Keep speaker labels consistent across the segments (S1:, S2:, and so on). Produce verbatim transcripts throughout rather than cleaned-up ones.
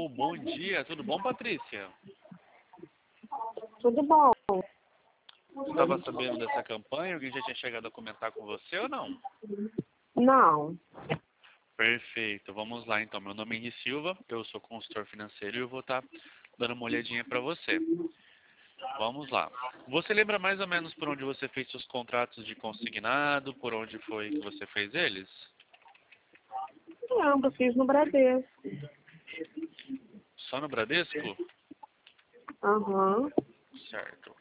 S1: Alô, bom dia, tudo bom, Patrícia?
S2: Tudo bom?
S1: Você estava sabendo dessa campanha? Alguém já tinha chegado a comentar com você ou não?
S2: Não.
S1: Perfeito, vamos lá então. Meu nome é Henri Silva, eu sou consultor financeiro e eu vou estar dando uma olhadinha para você. Vamos lá. Você lembra mais ou menos por onde você fez seus contratos de consignado? Por onde foi que você fez eles?
S2: Não, eu fiz no Bradesco.
S1: Só no Bradesco?
S2: Aham.
S1: Certo.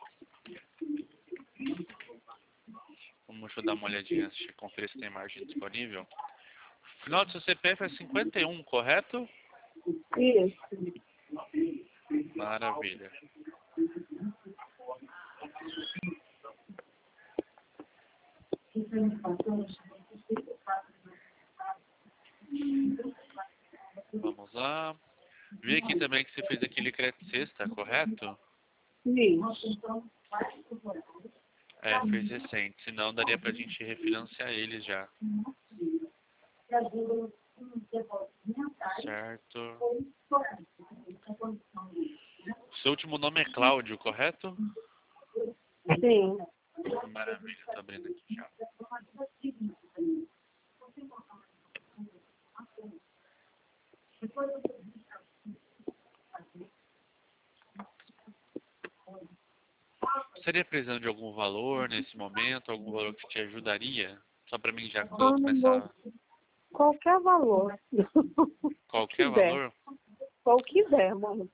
S1: Vamos dar uma olhadinha, deixa eu conferir se tem margem disponível. O final do seu C P F é cinquenta e um, correto?
S2: Isso.
S1: Maravilha. Vamos lá. Vi aqui também que você fez aquele crédito sexta, correto?
S2: Isso.
S1: É, fez recente. Senão daria pra gente refinanciar eles já. Certo. Seu último nome é Cláudio, correto?
S2: Sim.
S1: Maravilha, tô abrindo aqui já. Seria precisando de algum valor nesse momento, algum valor que te ajudaria? Só pra mim já
S2: Ah, não vou.
S1: começar
S2: Qualquer valor. Qual
S1: qualquer
S2: quiser.
S1: valor?
S2: Qual quiser, mano.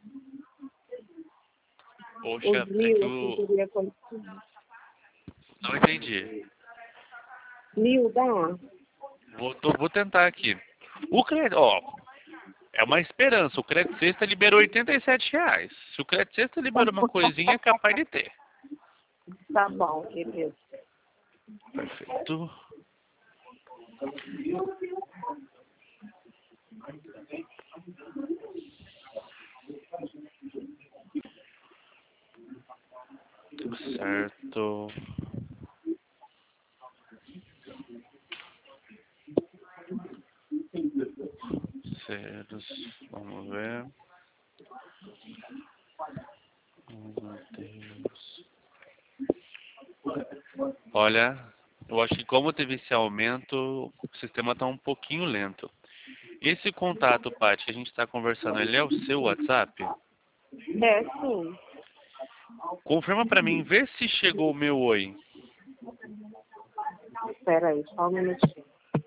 S1: Poxa,
S2: Os
S1: é que
S2: mil, assim,
S1: o...
S2: queria conseguir.
S1: Não entendi.
S2: Mil dá?
S1: Vou, tô- vou tentar aqui. O crédito, ó, é uma esperança. O crédito sexta liberou oitenta e sete reais. Se o crédito sexta liberou uma coisinha, é capaz de ter.
S2: Tá bom, beleza.
S1: Perfeito. Certo. Ceros. Vamos ver. Oh, meu Deus. Olha, eu acho que como teve esse aumento, o sistema está um pouquinho lento. Esse contato, Paty, que a gente está conversando, ele é o seu WhatsApp?
S2: É, sim.
S1: Confirma para mim, vê se chegou o meu oi.
S2: Espera aí, só um minutinho.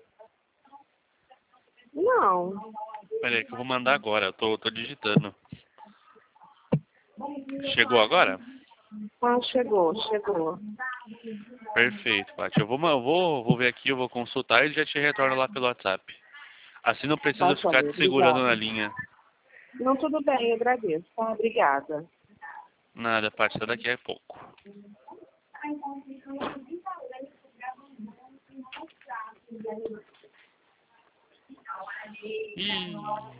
S2: Não.
S1: Pera aí que eu vou mandar agora, eu tô, tô digitando. Chegou agora?
S2: Ah, chegou, chegou.
S1: Perfeito, Paty. Eu vou, eu vou, vou ver aqui, eu vou consultar e já te retorno lá pelo WhatsApp. Assim não
S2: Tá,
S1: precisa ficar
S2: joia,
S1: te segurando na
S2: obrigada.
S1: linha.
S2: Não, tudo bem, eu agradeço. Tá, obrigada.
S1: Nada, Paty, só daqui a pouco. Ih.